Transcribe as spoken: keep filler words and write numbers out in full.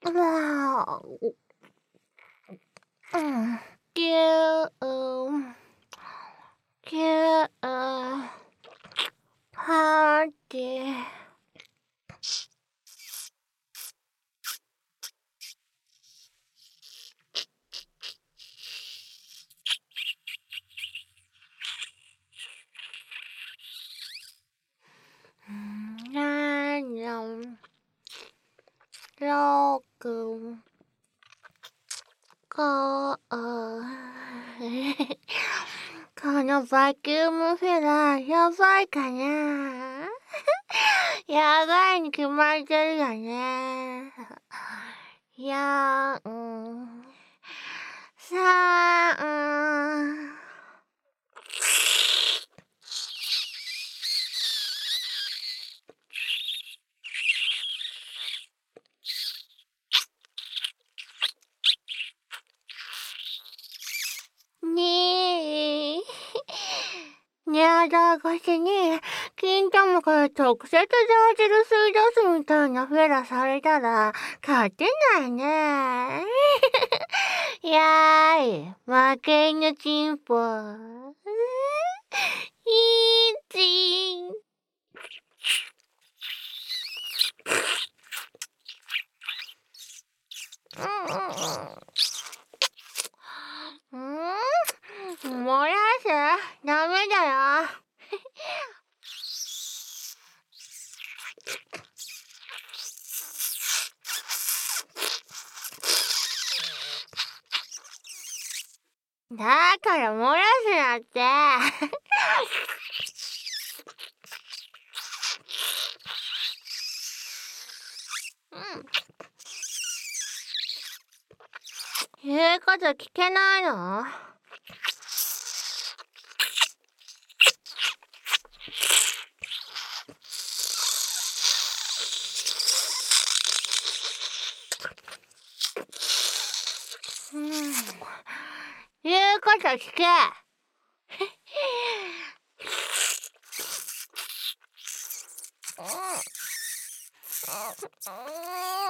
まあ、うん。ぎゅー、ぎゅー、はーて。なーにろく、ここのバキュームフィラー、やばいかなやばいに決まってるよね。やーん。さーん。にー。にゃだ越しに、金玉から直接ジャージル吸い出すみたいなフェラされたら、勝てないね。やーい、負け犬チンポ。いいちん。うん、うん、漏らす？ダメだよ。だから漏らすなって。うん。言うこと聞けないの？うん。言うこと聞け。うん。